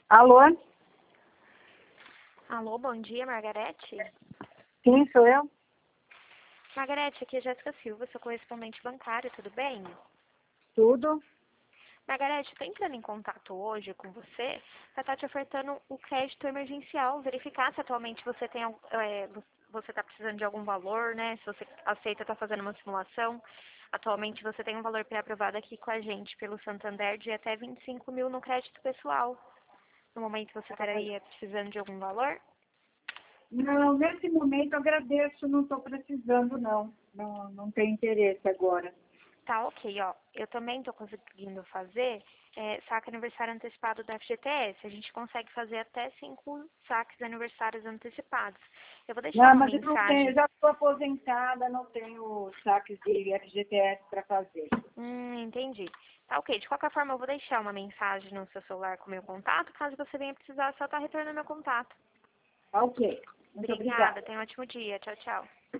Alô? Alô, bom dia, Margarete. Sim, sou eu. Margarete, aqui é Jéssica Silva, sou correspondente bancária, tudo bem? Tudo? Margarete, estou entrando em contato hoje com você para estar te ofertando o crédito emergencial, verificar se atualmente você tem, você está precisando de algum valor, né? Se você aceita estar fazendo uma simulação. Atualmente você tem um valor pré-aprovado aqui com a gente pelo Santander de até 25 mil no crédito pessoal. No momento você estaria precisando de algum valor? Não, nesse momento agradeço, não estou precisando não. Não tenho interesse agora. Tá, ok, ó. Eu também estou conseguindo fazer saque aniversário antecipado da FGTS. A gente consegue fazer até 5 saques aniversários antecipados. Eu vou deixar Não, uma mas eu não tenho, mensagem. já estou aposentada, não tenho saques de FGTS para fazer. Entendi. Tá, ok. De qualquer forma, eu vou deixar uma mensagem no seu celular com o meu contato. Caso você venha precisar, só tá retornando meu contato. Ok, muito Obrigada. obrigada. Tenha um ótimo dia. Tchau, tchau.